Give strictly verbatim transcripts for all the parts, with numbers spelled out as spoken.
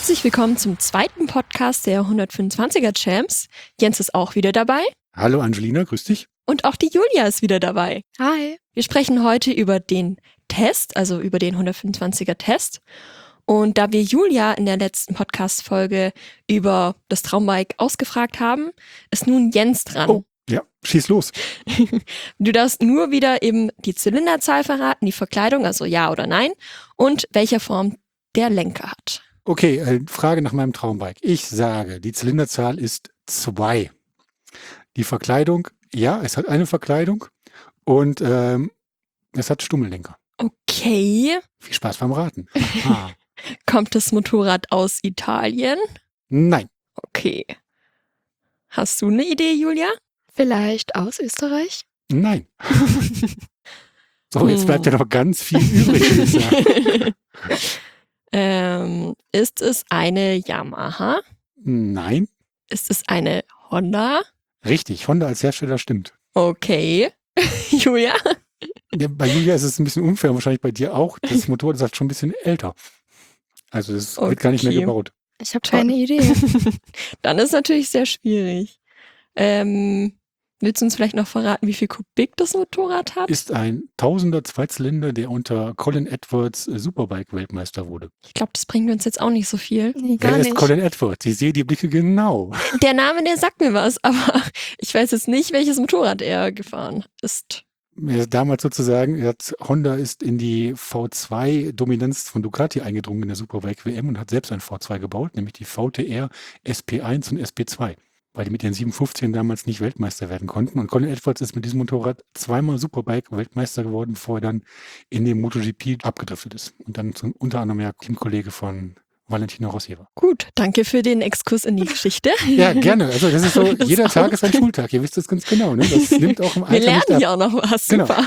Herzlich willkommen zum zweiten Podcast der hundertfünfundzwanziger Champs. Jens ist auch wieder dabei. Hallo Angelina, grüß dich. Und auch die Julia ist wieder dabei. Hi. Wir sprechen heute über den Test, also über den hundertfünfundzwanziger Test. Und da wir Julia in der letzten Podcast-Folge über das Traumbike ausgefragt haben, ist nun Jens dran. Oh, ja, schieß los. Du darfst nur wieder eben die Zylinderzahl verraten, die Verkleidung, also ja oder nein, und welcher Form der Lenker hat. Okay, äh, Frage nach meinem Traumbike. Ich sage, die Zylinderzahl ist zwei. Die Verkleidung, ja, es hat eine Verkleidung und ähm, es hat Stummellenker. Okay. Viel Spaß beim Raten. Aha. Kommt das Motorrad aus Italien? Nein. Okay. Hast du eine Idee, Julia? Vielleicht aus Österreich? Nein. So, jetzt bleibt ja noch ganz viel übrig, würde ich sagen. ähm, ist es eine Yamaha? Nein. Ist es eine Honda? Richtig, Honda als Hersteller stimmt. Okay. Julia? Ja, bei Julia ist es ein bisschen unfair, wahrscheinlich bei dir auch. Das Motorrad ist halt schon ein bisschen älter. Also es Okay. wird gar nicht mehr gebaut. Ich habe keine Idee. Dann ist natürlich sehr schwierig. Ähm, willst du uns vielleicht noch verraten, wie viel Kubik das Motorrad hat? Ist ein Tausender Zweizylinder, der unter Colin Edwards äh, Superbike-Weltmeister wurde. Ich glaube, das bringt uns jetzt auch nicht so viel. Nee, gar Wer ist nicht. Colin Edwards? Ich sehe die Blicke genau. Der Name, der sagt mir was, aber ich weiß jetzt nicht, welches Motorrad er gefahren ist. Er ist damals sozusagen, er hat, Honda ist in die V zwei Dominanz von Ducati eingedrungen in der Superbike-W M und hat selbst ein V zwei gebaut, nämlich die V T R S P eins und S P zwei, weil die mit den siebenhundertfünfzigern damals nicht Weltmeister werden konnten. Und Colin Edwards ist mit diesem Motorrad zweimal Superbike-Weltmeister geworden, bevor er dann in den MotoGP abgedriftet ist. Und dann zum, unter anderem ja Teamkollege von Valentino Rossi war. Gut, danke für den Exkurs in die Geschichte. Ja, gerne. Also das ist so, Das jeder auch. Tag ist ein Schultag. Ihr wisst das ganz genau. Ne? Das nimmt auch im Wir Alter lernen nicht ab. hier auch noch was. Genau. Super.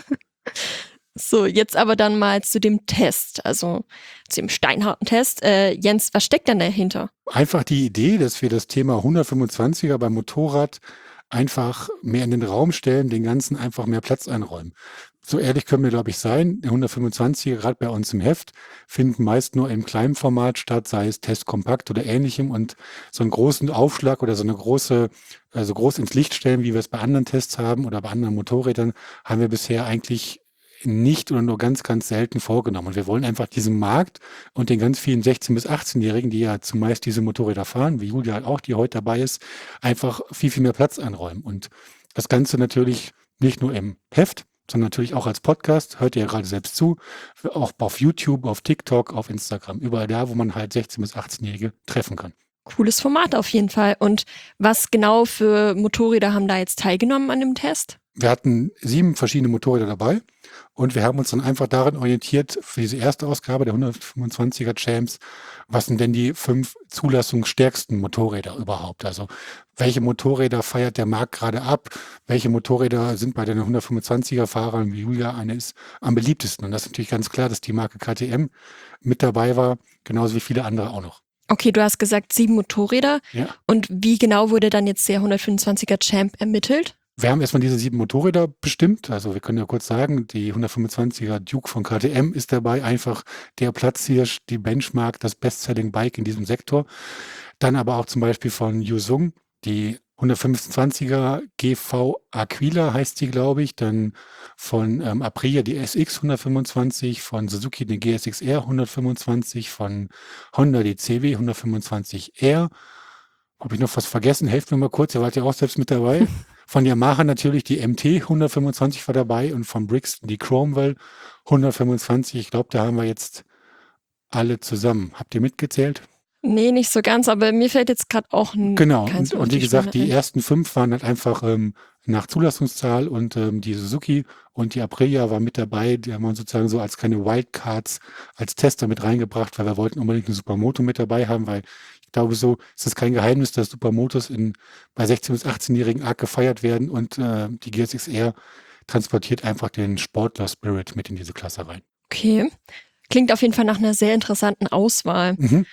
So, jetzt aber dann mal zu dem Test, also zu dem steinharten Test. Äh, Jens, was steckt denn dahinter? Einfach die Idee, dass wir das Thema hundertfünfundzwanziger beim Motorrad einfach mehr in den Raum stellen, den Ganzen einfach mehr Platz einräumen. So ehrlich können wir, glaube ich, sein. Der hundertfünfundzwanziger, gerade bei uns im Heft, finden meist nur im kleinen Format statt, sei es Test Kompakt oder ähnlichem. Und so einen großen Aufschlag oder so eine große, also groß ins Licht stellen, wie wir es bei anderen Tests haben oder bei anderen Motorrädern, haben wir bisher eigentlich nicht oder nur ganz, ganz selten vorgenommen. Und wir wollen einfach diesen Markt und den ganz vielen sechzehn- bis achtzehnjährigen, die ja zumeist diese Motorräder fahren, wie Julia halt auch, die heute dabei ist, einfach viel, viel mehr Platz einräumen. Und das Ganze natürlich nicht nur im Heft, sondern natürlich auch als Podcast, hört ihr ja gerade selbst zu, auch auf YouTube, auf TikTok, auf Instagram, überall da, wo man halt sechzehn- bis achtzehnjährige treffen kann. Cooles Format auf jeden Fall. Und was genau für Motorräder haben da jetzt teilgenommen an dem Test? Wir hatten sieben verschiedene Motorräder dabei und wir haben uns dann einfach darin orientiert, für diese erste Ausgabe der hundertfünfundzwanziger Champs, was sind denn die fünf zulassungsstärksten Motorräder überhaupt? Also welche Motorräder feiert der Markt gerade ab? Welche Motorräder sind bei den hundertfünfundzwanziger Fahrern, wie Julia eine ist, am beliebtesten? Und das ist natürlich ganz klar, dass die Marke K T M mit dabei war, genauso wie viele andere auch noch. Okay, du hast gesagt sieben Motorräder. Ja. Und wie genau wurde dann jetzt der hundertfünfundzwanziger Champ ermittelt? Wir haben erstmal diese sieben Motorräder bestimmt. Also wir können ja kurz sagen, die hundertfünfundzwanziger Duke von K T M ist dabei. Einfach der Platzhirsch, die Benchmark, das Best-Selling-Bike in diesem Sektor. Dann aber auch zum Beispiel von Yuzhong, die hundertfünfundzwanziger G V Aquila heißt die, glaube ich. Dann von ähm, Aprilia die S X hundertfünfundzwanzig, von Suzuki die G S X R hundertfünfundzwanzig, von Honda die C W hundertfünfundzwanzig R. Habe ich noch was vergessen? Helft mir mal kurz, ihr wart ja auch selbst mit dabei. Von Yamaha natürlich die M T hundertfünfundzwanzig war dabei und von Brixton die Cromwell hundertfünfundzwanzig. Ich glaube, da haben wir jetzt alle zusammen. Habt ihr mitgezählt? Nee, nicht so ganz, aber mir fällt jetzt gerade auch ein Genau. keins Und, auf und wie die gesagt, die Sprünge ein. ersten fünf waren halt einfach ähm, nach Zulassungszahl und ähm, die Suzuki und die Aprilia war mit dabei. Die haben wir sozusagen so als keine Wildcards als Tester mit reingebracht, weil wir wollten unbedingt eine Supermoto mit dabei haben, weil ich glaube, so ist es kein Geheimnis, dass Supermotos in, bei sechzehn- bis achtzehnjährigen arg gefeiert werden und äh, die G S X R transportiert einfach den Sportler-Spirit mit in diese Klasse rein. Okay. Klingt auf jeden Fall nach einer sehr interessanten Auswahl. Mhm.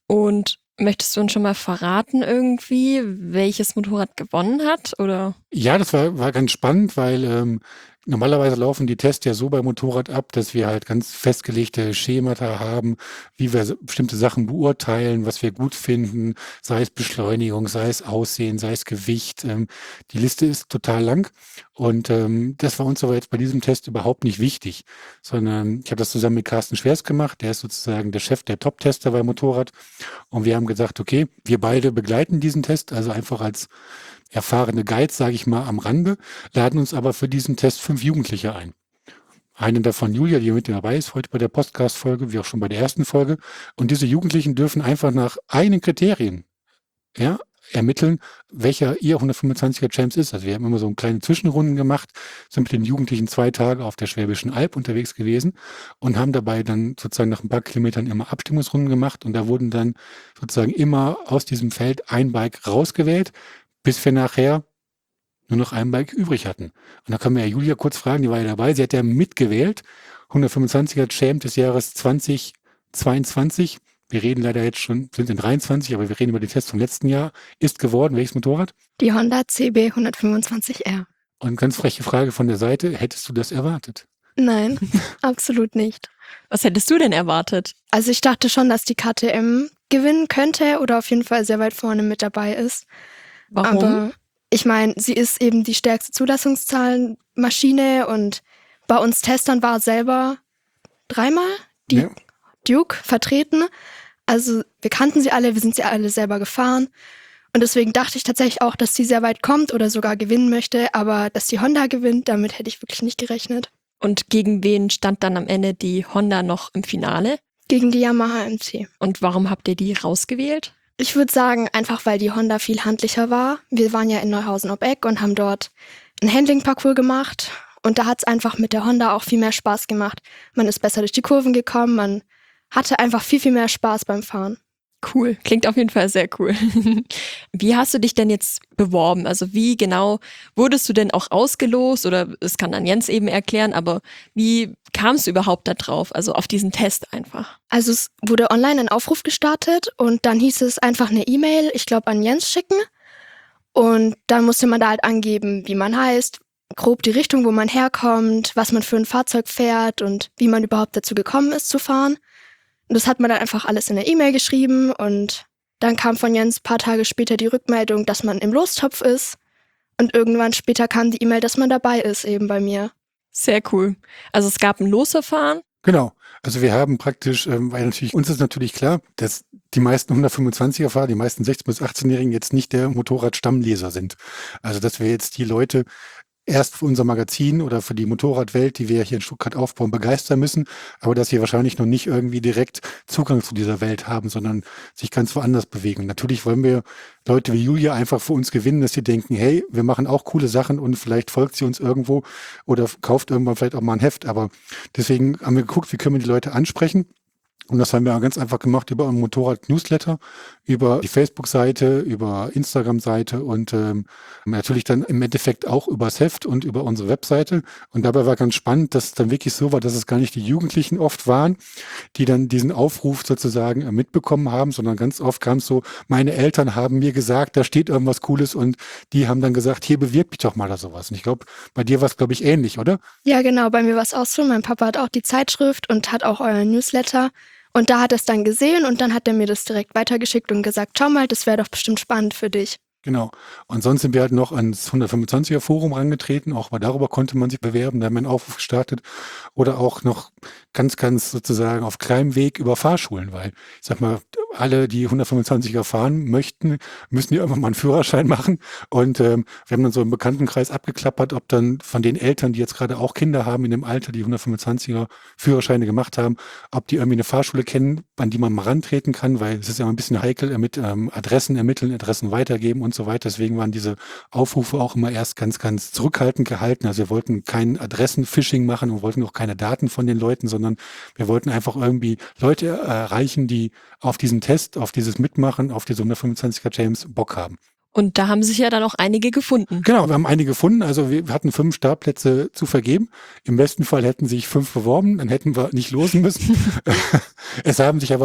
Und möchtest du uns schon mal verraten irgendwie, welches Motorrad gewonnen hat? Oder? Ja, das war, war ganz spannend, weil ähm, Normalerweise laufen die Tests ja so beim Motorrad ab, dass wir halt ganz festgelegte Schemata haben, wie wir bestimmte Sachen beurteilen, was wir gut finden, sei es Beschleunigung, sei es Aussehen, sei es Gewicht. Ähm, die Liste ist total lang und ähm, das war uns aber jetzt bei diesem Test überhaupt nicht wichtig, sondern ich habe das zusammen mit Carsten Schwers gemacht, der ist sozusagen der Chef der Top-Tester beim Motorrad und wir haben gesagt, okay, wir beide begleiten diesen Test, also einfach als erfahrene Guides, sage ich mal, am Rande, laden uns aber für diesen Test fünf Jugendliche ein. Eine davon Julia, die mit dabei ist, heute bei der Podcast-Folge, wie auch schon bei der ersten Folge. Und diese Jugendlichen dürfen einfach nach eigenen Kriterien ja, ermitteln, welcher ihr hundertfünfundzwanziger Champs ist. Also wir haben immer so eine kleine Zwischenrunden gemacht, sind mit den Jugendlichen zwei Tage auf der Schwäbischen Alb unterwegs gewesen und haben dabei dann sozusagen nach ein paar Kilometern immer Abstimmungsrunden gemacht. Und da wurden dann sozusagen immer aus diesem Feld ein Bike rausgewählt, bis wir nachher nur noch ein Bike übrig hatten. Und da können wir ja Julia kurz fragen, die war ja dabei, sie hat ja mitgewählt, hundertfünfundzwanziger Champ des Jahres zweitausendzweiundzwanzig. Wir reden leider jetzt schon, sind in dreiundzwanzig, aber wir reden über den Test vom letzten Jahr. Ist geworden, welches Motorrad? Die Honda C B hundertfünfundzwanzig R. Und ganz freche Frage von der Seite, hättest du das erwartet? Nein, absolut nicht. Was hättest du denn erwartet? Also ich dachte schon, dass die K T M gewinnen könnte oder auf jeden Fall sehr weit vorne mit dabei ist. Warum? Aber ich meine, sie ist eben die stärkste Zulassungszahlenmaschine und bei uns Testern war selber dreimal die Ja. Duke vertreten. Also wir kannten sie alle, wir sind sie alle selber gefahren. Und deswegen dachte ich tatsächlich auch, dass sie sehr weit kommt oder sogar gewinnen möchte. Aber dass die Honda gewinnt, damit hätte ich wirklich nicht gerechnet. Und gegen wen stand dann am Ende die Honda noch im Finale? Gegen die Yamaha M T. Und warum habt ihr die rausgewählt? Ich würde sagen, einfach weil die Honda viel handlicher war. Wir waren ja in Neuhausen ob Eck und haben dort ein Handling-Parcours gemacht. Und da hat es einfach mit der Honda auch viel mehr Spaß gemacht. Man ist besser durch die Kurven gekommen, man hatte einfach viel, viel mehr Spaß beim Fahren. Cool, klingt auf jeden Fall sehr cool. Wie hast du dich denn jetzt beworben? Also wie genau wurdest du denn auch ausgelost? Oder es kann dann Jens eben erklären, aber wie kamst du überhaupt da drauf? Also auf diesen Test einfach. Also es wurde online ein Aufruf gestartet und dann hieß es einfach eine E-Mail, ich glaube an Jens schicken. Und dann musste man da halt angeben, wie man heißt, grob die Richtung, wo man herkommt, was man für ein Fahrzeug fährt und wie man überhaupt dazu gekommen ist zu fahren. Und das hat man dann einfach alles in der E-Mail geschrieben und dann kam von Jens ein paar Tage später die Rückmeldung, dass man im Lostopf ist und irgendwann später kam die E-Mail, dass man dabei ist eben bei mir. Sehr cool. Also es gab ein Losverfahren. Genau. Also wir haben praktisch, ähm, weil natürlich, uns ist natürlich klar, dass die meisten hundertfünfundzwanziger Fahrer, die meisten sechzehn- bis achtzehnjährigen jetzt nicht der Motorradstammleser sind. Also dass wir jetzt die Leute erst für unser Magazin oder für die Motorradwelt, die wir hier in Stuttgart aufbauen, begeistern müssen, aber dass sie wahrscheinlich noch nicht irgendwie direkt Zugang zu dieser Welt haben, sondern sich ganz woanders bewegen. Und natürlich wollen wir Leute wie Julia einfach für uns gewinnen, dass sie denken, hey, wir machen auch coole Sachen und vielleicht folgt sie uns irgendwo oder kauft irgendwann vielleicht auch mal ein Heft. Aber deswegen haben wir geguckt, wie können wir die Leute ansprechen. Und das haben wir ganz einfach gemacht über einen Motorrad-Newsletter, über die Facebook-Seite, über Instagram-Seite und ähm, natürlich dann im Endeffekt auch übers Heft und über unsere Webseite. Und dabei war ganz spannend, dass es dann wirklich so war, dass es gar nicht die Jugendlichen oft waren, die dann diesen Aufruf sozusagen äh, mitbekommen haben, sondern ganz oft kam es so, meine Eltern haben mir gesagt, da steht irgendwas Cooles und die haben dann gesagt, hier bewirb mich doch mal oder sowas. Und ich glaube, bei dir war es, glaube ich, ähnlich, oder? Ja genau, bei mir war es auch so. Mein Papa hat auch die Zeitschrift und hat auch euren Newsletter. Und da hat er es dann gesehen und dann hat er mir das direkt weitergeschickt und gesagt, schau mal, das wäre doch bestimmt spannend für dich. Genau. Und sonst sind wir halt noch ans hundertfünfundzwanziger Forum rangetreten. Auch mal darüber konnte man sich bewerben. Da haben wir einen Aufruf gestartet. Oder auch noch ganz, ganz sozusagen auf kleinem Weg über Fahrschulen. Weil, ich sag mal, alle, die hundertfünfundzwanziger fahren möchten, müssen ja irgendwann mal einen Führerschein machen. Und ähm, wir haben dann so im Bekanntenkreis abgeklappert, ob dann von den Eltern, die jetzt gerade auch Kinder haben in dem Alter, die hundertfünfundzwanziger Führerscheine gemacht haben, ob die irgendwie eine Fahrschule kennen, an die man mal rantreten kann. Weil es ist ja immer ein bisschen heikel mit ähm, Adressen ermitteln, Adressen weitergeben und so weiter. Deswegen waren diese Aufrufe auch immer erst ganz, ganz zurückhaltend gehalten. Also wir wollten kein Adressen-Phishing machen und wollten auch keine Daten von den Leuten, sondern wir wollten einfach irgendwie Leute erreichen, die auf diesen Test, auf dieses Mitmachen, auf diese hundertfünfundzwanziger James Bock haben. Und da haben sich ja dann auch einige gefunden. Genau, wir haben einige gefunden. Also wir hatten fünf Startplätze zu vergeben. Im besten Fall hätten sich fünf beworben, dann hätten wir nicht losen müssen. Es haben sich aber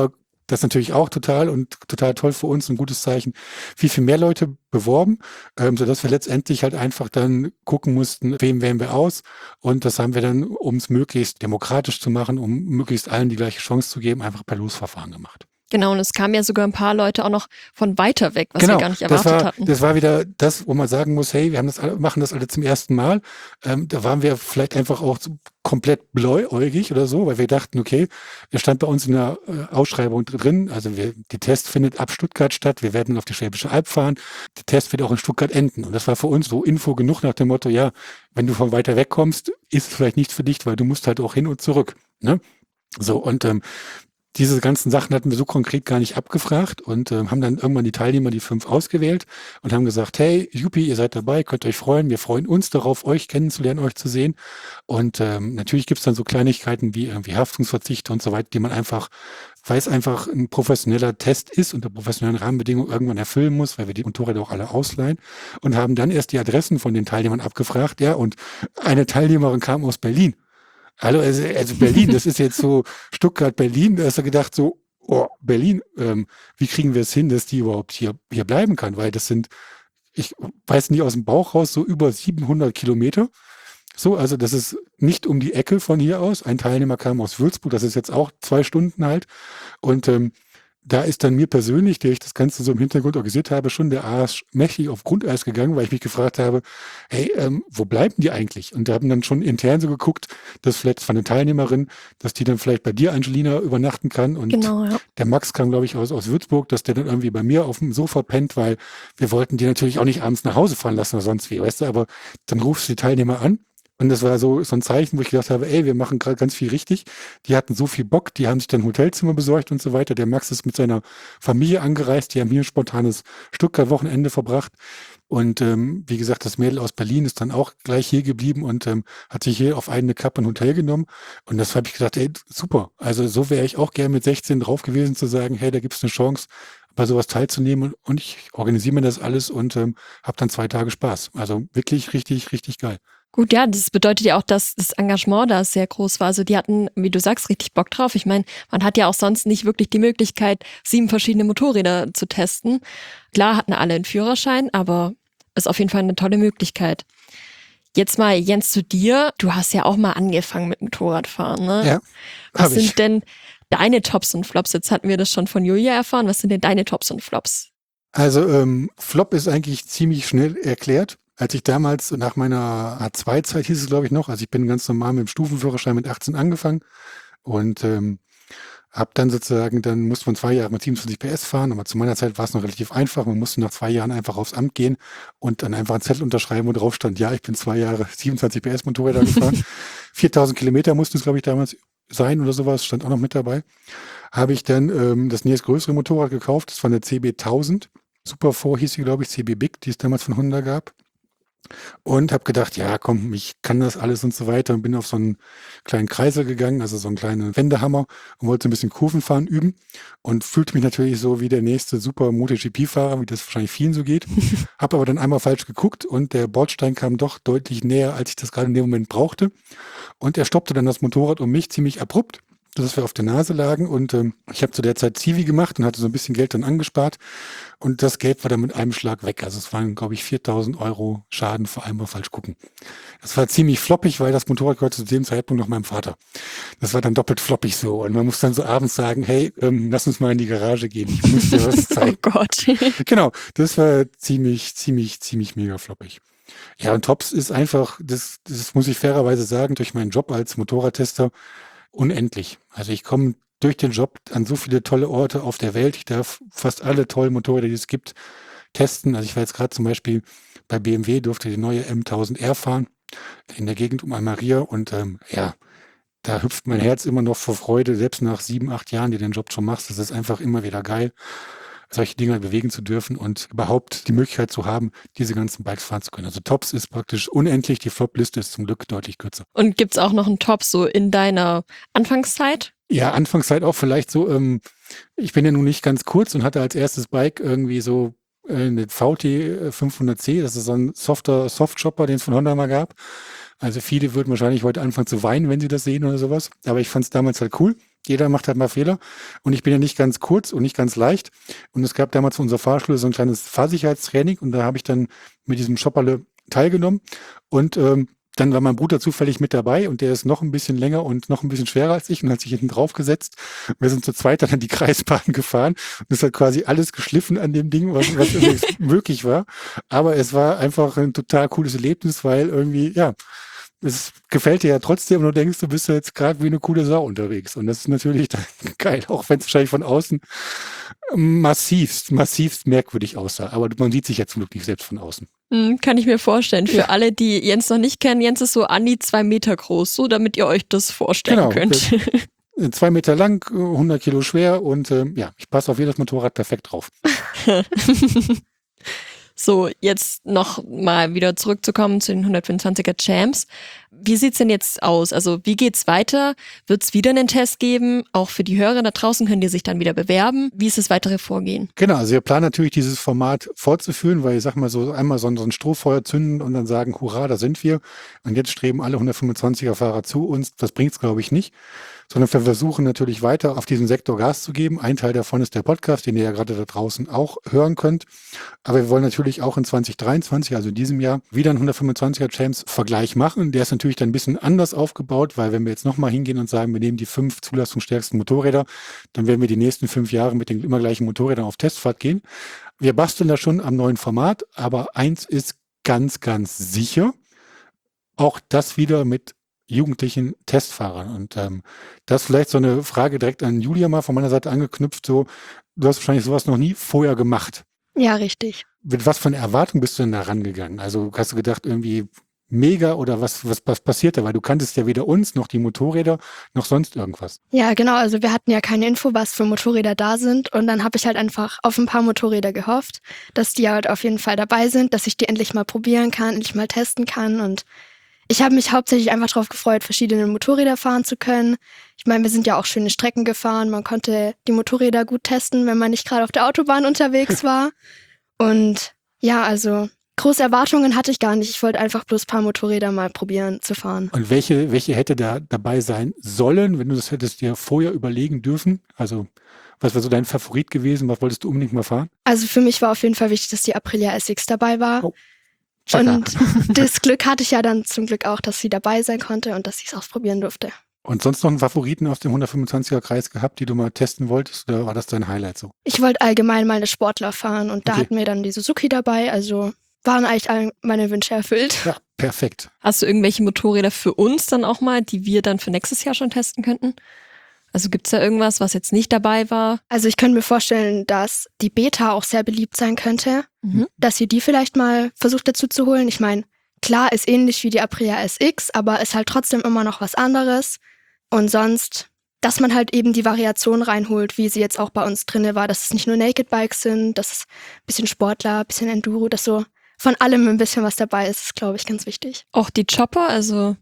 Das ist natürlich auch total und total toll für uns, ein gutes Zeichen. Viel, viel mehr Leute beworben, ähm, sodass wir letztendlich halt einfach dann gucken mussten, wem wählen wir aus. Und das haben wir dann, um es möglichst demokratisch zu machen, um möglichst allen die gleiche Chance zu geben, einfach per Losverfahren gemacht. Genau, und es kamen ja sogar ein paar Leute auch noch von weiter weg, was genau, wir gar nicht erwartet das war, hatten. Das war wieder das, wo man sagen muss, hey, wir haben das alle, machen das alle zum ersten Mal. Ähm, da waren wir vielleicht einfach auch so komplett bläuäugig oder so, weil wir dachten, okay, er stand bei uns in der äh, Ausschreibung drin, also wir, die Test findet ab Stuttgart statt, wir werden auf die Schwäbische Alb fahren, der Test wird auch in Stuttgart enden. Und das war für uns so Info genug nach dem Motto, ja, wenn du von weiter weg kommst, ist es vielleicht nichts für dich, weil du musst halt auch hin und zurück. Ne? So, und ähm, diese ganzen Sachen hatten wir so konkret gar nicht abgefragt und äh, haben dann irgendwann die Teilnehmer, die fünf, ausgewählt und haben gesagt, hey, Juppie, ihr seid dabei, könnt euch freuen. Wir freuen uns darauf, euch kennenzulernen, euch zu sehen. Und ähm, natürlich gibt's dann so Kleinigkeiten wie irgendwie Haftungsverzichte und so weiter, die man einfach, weil es einfach ein professioneller Test ist, unter professionellen Rahmenbedingungen irgendwann erfüllen muss, weil wir die Motorräder auch alle ausleihen und haben dann erst die Adressen von den Teilnehmern abgefragt. Ja, und eine Teilnehmerin kam aus Berlin. Hallo, also, also Berlin, das ist jetzt so Stuttgart, Berlin, da hast du gedacht so, oh, Berlin, ähm, wie kriegen wir es hin, dass die überhaupt hier, hier bleiben kann? Weil das sind, ich weiß nicht aus dem Bauch raus, so über siebenhundert Kilometer. So, also das ist nicht um die Ecke von hier aus. Ein Teilnehmer kam aus Würzburg, das ist jetzt auch zwei Stunden halt. Und ähm, da ist dann mir persönlich, der ich das Ganze so im Hintergrund organisiert habe, schon der Arsch mächtig auf Grundeis gegangen, weil ich mich gefragt habe, hey, ähm, wo bleiben die eigentlich? Und da haben dann schon intern so geguckt, dass vielleicht von der Teilnehmerin, dass die dann vielleicht bei dir, Angelina, übernachten kann. Und Genau, ja. der Max kam, glaube ich, aus, aus Würzburg, dass der dann irgendwie bei mir auf dem Sofa pennt, weil wir wollten die natürlich auch nicht abends nach Hause fahren lassen oder sonst wie, weißt du, aber dann rufst du die Teilnehmer an. Und das war so, so ein Zeichen, wo ich gedacht habe, ey, wir machen gerade ganz viel richtig. Die hatten so viel Bock, die haben sich dann ein Hotelzimmer besorgt und so weiter. Der Max ist mit seiner Familie angereist, die haben hier ein spontanes Stuttgart-Wochenende verbracht. Und ähm, wie gesagt, das Mädel aus Berlin ist dann auch gleich hier geblieben und ähm, hat sich hier auf eine Kappe ein Hotel genommen. Und das habe ich gedacht, ey, super. Also so wäre ich auch gern mit sechzehn drauf gewesen, zu sagen, hey, da gibt's eine Chance, bei sowas teilzunehmen. Und ich organisiere mir das alles und ähm, habe dann zwei Tage Spaß. Also wirklich richtig, richtig geil. Gut, ja, das bedeutet ja auch, dass das Engagement da sehr groß war. Also die hatten, wie du sagst, richtig Bock drauf. Ich meine, man hat ja auch sonst nicht wirklich die Möglichkeit, sieben verschiedene Motorräder zu testen. Klar hatten alle einen Führerschein, aber ist auf jeden Fall eine tolle Möglichkeit. Jetzt mal, Jens, zu dir. Du hast ja auch mal angefangen mit Motorradfahren, ne? Ja, Was hab ich. sind denn deine Tops und Flops? Jetzt hatten wir das schon von Julia erfahren. Was sind denn deine Tops und Flops? Also ähm, Flop ist eigentlich ziemlich schnell erklärt. Als ich damals nach meiner A zwei Zeit hieß es, glaube ich, noch, also ich bin ganz normal mit dem Stufenführerschein mit achtzehn angefangen und ähm, habe dann sozusagen, dann musste man zwei Jahre mit siebenundzwanzig P S fahren, aber zu meiner Zeit war es noch relativ einfach. Man musste nach zwei Jahren einfach aufs Amt gehen und dann einfach einen Zettel unterschreiben, wo drauf stand, ja, ich bin zwei Jahre siebenundzwanzig P S Motorräder gefahren. viertausend Kilometer mussten es, glaube ich, damals sein oder sowas, stand auch noch mit dabei. Habe ich dann ähm, das nächstgrößere Motorrad gekauft, das war eine C B tausend. Super vier hieß sie, glaube ich, C B Big, die es damals von Honda gab. Und habe gedacht, ja komm, ich kann das alles und so weiter und bin auf so einen kleinen Kreisel gegangen, also so einen kleinen Wendehammer und wollte ein bisschen Kurvenfahren üben und fühlte mich natürlich so wie der nächste super MotoGP-Fahrer, wie das wahrscheinlich vielen so geht. Habe aber dann einmal falsch geguckt und der Bordstein kam doch deutlich näher, als ich das gerade in dem Moment brauchte. Und er stoppte dann das Motorrad um mich ziemlich abrupt, dass wir auf der Nase lagen und ähm, ich habe zu der Zeit Zivi gemacht und hatte so ein bisschen Geld dann angespart und das Geld war dann mit einem Schlag weg. Also es waren, glaube ich, viertausend Euro Schaden, vor allem mal falsch gucken. Das war ziemlich floppig, weil das Motorrad gehörte zu dem Zeitpunkt noch meinem Vater. Das war dann doppelt floppig so und man muss dann so abends sagen, hey, ähm, lass uns mal in die Garage gehen, ich muss dir was zeigen. Oh Gott. Genau, das war ziemlich, ziemlich, ziemlich mega floppig. Ja, und Tops ist einfach, das, das muss ich fairerweise sagen, durch meinen Job als Motorradtester unendlich. Also ich komme durch den Job an so viele tolle Orte auf der Welt. Ich darf fast alle tollen Motorräder, die es gibt, testen. Also ich war jetzt gerade zum Beispiel bei B M W, durfte die neue M tausend R fahren in der Gegend um Almeria und ähm, ja, da hüpft mein Herz immer noch vor Freude, selbst nach sieben, acht Jahren, die den Job schon machst. Das ist einfach immer wieder geil, solche Dinge bewegen zu dürfen und überhaupt die Möglichkeit zu haben, diese ganzen Bikes fahren zu können. Also Tops ist praktisch unendlich, die Flop-Liste ist zum Glück deutlich kürzer. Und gibt's auch noch einen Top so in deiner Anfangszeit? Ja, Anfangszeit auch vielleicht so, ähm, ich bin ja nun nicht ganz kurz und hatte als erstes Bike irgendwie so äh, eine V T fünfhundert C, das ist so ein softer Softchopper, den es von Honda mal gab. Also viele würden wahrscheinlich heute anfangen zu weinen, wenn sie das sehen oder sowas, aber ich fand es damals halt cool. Jeder macht halt mal Fehler. Und ich bin ja nicht ganz kurz und nicht ganz leicht. Und es gab damals für unsere Fahrschule so ein kleines Fahrsicherheitstraining. Und da habe ich dann mit diesem Shopperle teilgenommen. Und ähm, dann war mein Bruder zufällig mit dabei und der ist noch ein bisschen länger und noch ein bisschen schwerer als ich und hat sich hinten drauf gesetzt. Wir sind zu zweit dann an die Kreisbahn gefahren und es hat quasi alles geschliffen an dem Ding, was, was irgendwie möglich war. Aber es war einfach ein total cooles Erlebnis, weil irgendwie, ja, es gefällt dir ja trotzdem und du denkst, du bist ja jetzt gerade wie eine coole Sau unterwegs. Und das ist natürlich dann geil, auch wenn es wahrscheinlich von außen massivst, massivst merkwürdig aussah. Aber man sieht sich ja zum Glück nicht selbst von außen. Hm, kann ich mir vorstellen. Für Ja. alle, die Jens noch nicht kennen, Jens ist so an die zwei Meter groß, so damit ihr euch das vorstellen Genau, könnt. Äh, Zwei Meter lang, äh, hundert Kilo schwer und äh, ja, ich passe auf jedes Motorrad perfekt drauf. So, jetzt noch mal wieder zurückzukommen zu den hundertfünfundzwanziger Champs. Wie sieht's denn jetzt aus? Also wie geht's weiter? Wird's wieder einen Test geben? Auch für die Hörer da draußen könnt ihr sich dann wieder bewerben. Wie ist das weitere Vorgehen? Genau, also wir planen natürlich dieses Format fortzuführen, weil ich sag mal so, einmal so ein Strohfeuer zünden und dann sagen, hurra, da sind wir. Und jetzt streben alle hundertfünfundzwanziger Fahrer zu uns. Das bringt's, glaube ich, nicht. Sondern wir versuchen natürlich weiter auf diesem Sektor Gas zu geben. Ein Teil davon ist der Podcast, den ihr ja gerade da draußen auch hören könnt. Aber wir wollen natürlich auch in zwanzig dreiundzwanzig, also in diesem Jahr, wieder einen hundertfünfundzwanziger Champs Vergleich machen. Der ist natürlich dann ein bisschen anders aufgebaut, weil wenn wir jetzt nochmal hingehen und sagen, wir nehmen die fünf zulassungsstärksten Motorräder, dann werden wir die nächsten fünf Jahre mit den immer gleichen Motorrädern auf Testfahrt gehen. Wir basteln da schon am neuen Format, aber eins ist ganz, ganz sicher. Auch das wieder mit jugendlichen Testfahrern. Und ähm, das vielleicht so eine Frage direkt an Julia mal von meiner Seite angeknüpft. So, du hast wahrscheinlich sowas noch nie vorher gemacht. Ja, richtig. Mit was für einer Erwartung bist du denn da rangegangen? Also hast du gedacht, irgendwie mega oder was, was, was passiert da? Weil du kanntest ja weder uns noch die Motorräder noch sonst irgendwas. Ja, genau. Also wir hatten ja keine Info, was für Motorräder da sind. Und dann habe ich halt einfach auf ein paar Motorräder gehofft, dass die halt auf jeden Fall dabei sind, dass ich die endlich mal probieren kann, endlich mal testen kann. Und ich habe mich hauptsächlich einfach darauf gefreut, verschiedene Motorräder fahren zu können. Ich meine, wir sind ja auch schöne Strecken gefahren. Man konnte die Motorräder gut testen, wenn man nicht gerade auf der Autobahn unterwegs war. Und ja, also große Erwartungen hatte ich gar nicht. Ich wollte einfach bloß ein paar Motorräder mal probieren zu fahren. Und welche, welche hätte da dabei sein sollen, wenn du das hättest dir vorher überlegen dürfen? Also was wäre so dein Favorit gewesen? Was wolltest du unbedingt mal fahren? Also für mich war auf jeden Fall wichtig, dass die Aprilia S X dabei war. Oh. Chaka. Und das Glück hatte ich ja dann zum Glück auch, dass sie dabei sein konnte und dass ich es ausprobieren durfte. Und sonst noch einen Favoriten aus dem hundertfünfundzwanziger Kreis gehabt, die du mal testen wolltest? Oder war das dein Highlight so? Ich wollte allgemein mal eine Sportler fahren und da Okay. hatten wir dann die Suzuki dabei. Also waren eigentlich alle meine Wünsche erfüllt. Ja, perfekt. Hast du irgendwelche Motorräder für uns dann auch mal, die wir dann für nächstes Jahr schon testen könnten? Also gibt's da irgendwas, was jetzt nicht dabei war? Also ich könnte mir vorstellen, dass die Beta auch sehr beliebt sein könnte, Mhm. dass ihr die vielleicht mal versucht dazu zu holen. Ich meine, klar, ist ähnlich wie die Aprilia S X, aber ist halt trotzdem immer noch was anderes. Und sonst, dass man halt eben die Variation reinholt, wie sie jetzt auch bei uns drinne war, dass es nicht nur Naked Bikes sind, dass es ein bisschen Sportler, ein bisschen Enduro, dass so von allem ein bisschen was dabei ist, ist, glaube ich, ganz wichtig. Auch die Chopper, also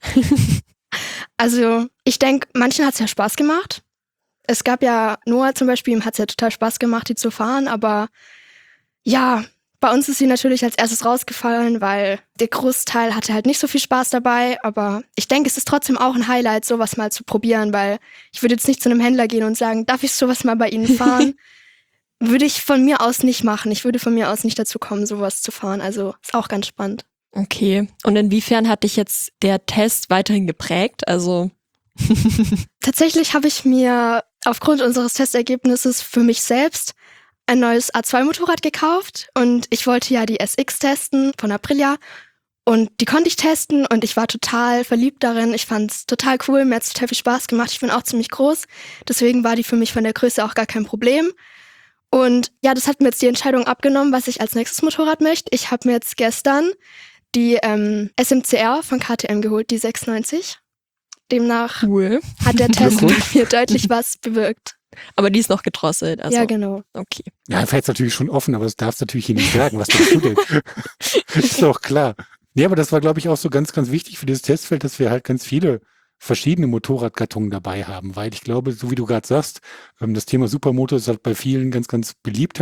Also ich denke, manchen hat es ja Spaß gemacht. Es gab ja, Noah zum Beispiel, ihm hat es ja total Spaß gemacht, die zu fahren, aber ja, bei uns ist sie natürlich als erstes rausgefallen, weil der Großteil hatte halt nicht so viel Spaß dabei, aber ich denke, es ist trotzdem auch ein Highlight, sowas mal zu probieren, weil ich würde jetzt nicht zu einem Händler gehen und sagen, darf ich sowas mal bei Ihnen fahren? Würde ich von mir aus nicht machen. Ich würde von mir aus nicht dazu kommen, sowas zu fahren, also ist auch ganz spannend. okay. Und inwiefern hat dich jetzt der Test weiterhin geprägt? Also Tatsächlich habe ich mir aufgrund unseres Testergebnisses für mich selbst ein neues A zwei Motorrad gekauft und ich wollte ja die S X testen von Aprilia und die konnte ich testen und ich war total verliebt darin. Ich fand es total cool, mir hat es total viel Spaß gemacht. Ich bin auch ziemlich groß, deswegen war die für mich von der Größe auch gar kein Problem. Und ja, das hat mir jetzt die Entscheidung abgenommen, was ich als nächstes Motorrad möchte. Ich habe mir jetzt gestern die ähm, S M C R von K T M geholt, die sechsundneunzig. Demnach cool. hat der Test Glückwunsch. mir deutlich was bewirkt. Aber die ist noch gedrosselt. Also, Ja, genau. okay. Ja, vielleicht natürlich schon offen, aber das darfst du natürlich hier nicht sagen, was denkst du denn? Ist doch klar. Nee, aber das war, glaube ich, auch so ganz, ganz wichtig für dieses Testfeld, dass wir halt ganz viele verschiedene Motorradgattungen dabei haben, weil ich glaube, so wie du gerade sagst, ähm, das Thema Supermoto ist halt bei vielen ganz, ganz beliebt halt.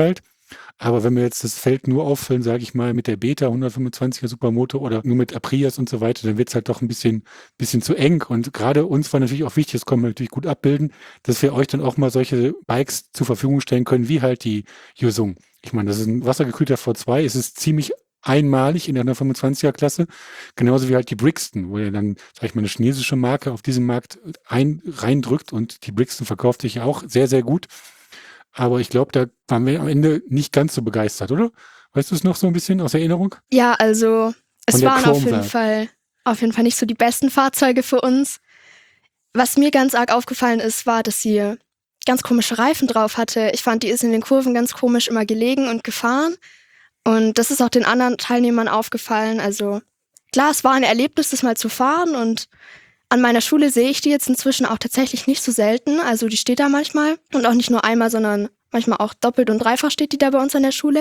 Aber wenn wir jetzt das Feld nur auffüllen, sage ich mal, mit der Beta hundertfünfundzwanziger Supermoto oder nur mit Aprias und so weiter, dann wird es halt doch ein bisschen, bisschen zu eng. Und gerade uns war natürlich auch wichtig, das können wir natürlich gut abbilden, dass wir euch dann auch mal solche Bikes zur Verfügung stellen können, wie halt die Yuzong. Ich meine, das ist ein wassergekühlter V zwei, es ist ziemlich einmalig in der hundertfünfundzwanziger Klasse, genauso wie halt die Brixton, wo ihr dann, sag ich mal, eine chinesische Marke auf diesem Markt ein, reindrückt und die Brixton verkauft sich ja auch sehr, sehr gut. Aber ich glaube, da waren wir am Ende nicht ganz so begeistert, oder? Weißt du es noch so ein bisschen aus Erinnerung? Ja, also es Von der waren auf jeden Chromwerk. Fall auf jeden Fall nicht so die besten Fahrzeuge für uns. Was mir ganz arg aufgefallen ist, war, dass sie ganz komische Reifen drauf hatte. Ich fand, die ist in den Kurven ganz komisch immer gelegen und gefahren. Und das ist auch den anderen Teilnehmern aufgefallen. Also klar, es war ein Erlebnis, das mal zu fahren. Und an meiner Schule sehe ich die jetzt inzwischen auch tatsächlich nicht so selten. Also die steht da manchmal. Und auch nicht nur einmal, sondern manchmal auch doppelt und dreifach steht die da bei uns an der Schule.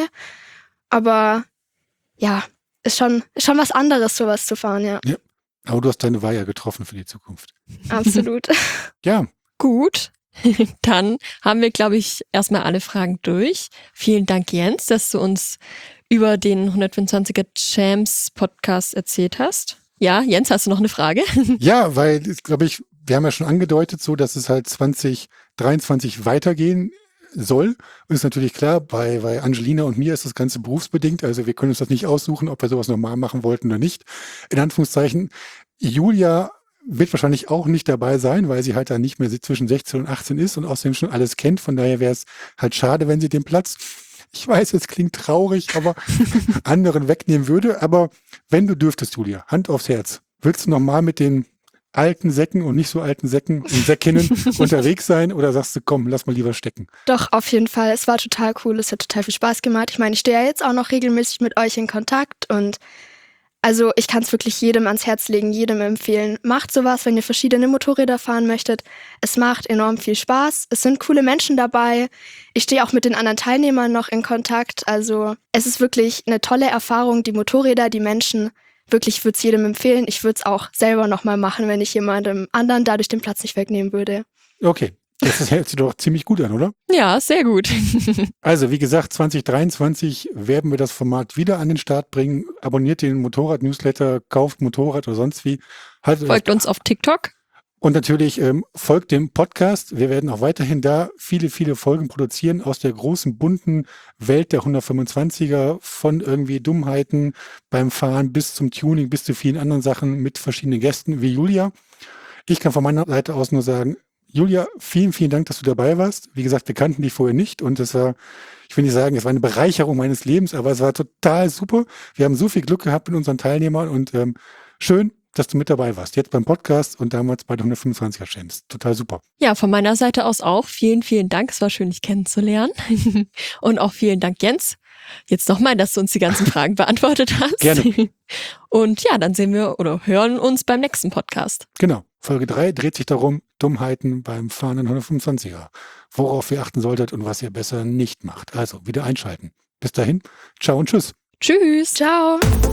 Aber ja, ist schon, ist schon was anderes, sowas zu fahren, ja. Ja. Aber du hast deine Weiher getroffen für die Zukunft. Absolut. Ja, Gut, dann haben wir, glaube ich, erstmal alle Fragen durch. Vielen Dank, Jens, dass du uns über den hundertfünfundzwanziger Champs Podcast erzählt hast. Ja, Jens, hast du noch eine Frage? ja, weil, glaube ich, wir haben ja schon angedeutet, so, dass es halt zwanzig dreiundzwanzig weitergehen soll. Und ist natürlich klar, bei, bei Angelina und mir ist das Ganze berufsbedingt. Also wir können uns das nicht aussuchen, ob wir sowas normal machen wollten oder nicht. In Anführungszeichen, Julia wird wahrscheinlich auch nicht dabei sein, weil sie halt dann nicht mehr zwischen sechzehn und achtzehn ist und außerdem schon alles kennt. Von daher wäre es halt schade, wenn sie den Platz, ich weiß, es klingt traurig, aber anderen wegnehmen würde. Aber wenn du dürftest, Julia, Hand aufs Herz, willst du nochmal mit den alten Säcken und nicht so alten Säcken und Säckinnen unterwegs sein oder sagst du, komm, lass mal lieber stecken? Doch, auf jeden Fall. Es war total cool. Es hat total viel Spaß gemacht. Ich meine, ich stehe ja jetzt auch noch regelmäßig mit euch in Kontakt und also ich kann es wirklich jedem ans Herz legen, jedem empfehlen. Macht sowas, wenn ihr verschiedene Motorräder fahren möchtet. Es macht enorm viel Spaß. Es sind coole Menschen dabei. Ich stehe auch mit den anderen Teilnehmern noch in Kontakt. Also es ist wirklich eine tolle Erfahrung. Die Motorräder, die Menschen, wirklich, ich würde es jedem empfehlen. Ich würde es auch selber nochmal machen, wenn ich jemandem anderen dadurch den Platz nicht wegnehmen würde. Okay, das hält sich doch ziemlich gut an, oder? Ja, sehr gut. Also wie gesagt, zwanzig dreiundzwanzig werden wir das Format wieder an den Start bringen. Abonniert den Motorrad-Newsletter, kauft Motorrad oder sonst wie. Haltet Folgt uns auf TikTok. Und natürlich ähm, folgt dem Podcast. Wir werden auch weiterhin da viele, viele Folgen produzieren aus der großen, bunten Welt der hundertfünfundzwanziger, von irgendwie Dummheiten beim Fahren bis zum Tuning, bis zu vielen anderen Sachen mit verschiedenen Gästen wie Julia. Ich kann von meiner Seite aus nur sagen, Julia, vielen, vielen Dank, dass du dabei warst. Wie gesagt, wir kannten dich vorher nicht und es war, ich will nicht sagen, es war eine Bereicherung meines Lebens, aber es war total super. Wir haben so viel Glück gehabt mit unseren Teilnehmern und ähm, schön, dass du mit dabei warst. Jetzt beim Podcast und damals bei der hundertfünfundzwanziger Champs. Total super. Ja, von meiner Seite aus auch. Vielen, vielen Dank. Es war schön, dich kennenzulernen. Und auch vielen Dank, Jens. Jetzt nochmal, dass du uns die ganzen Fragen beantwortet hast. Gerne. Und ja, dann sehen wir oder hören uns beim nächsten Podcast. Genau. Folge drei dreht sich darum, Dummheiten beim fahrenden hundertfünfundzwanziger. Worauf ihr achten solltet und was ihr besser nicht macht. Also wieder einschalten. Bis dahin. Ciao und tschüss. Tschüss. Ciao.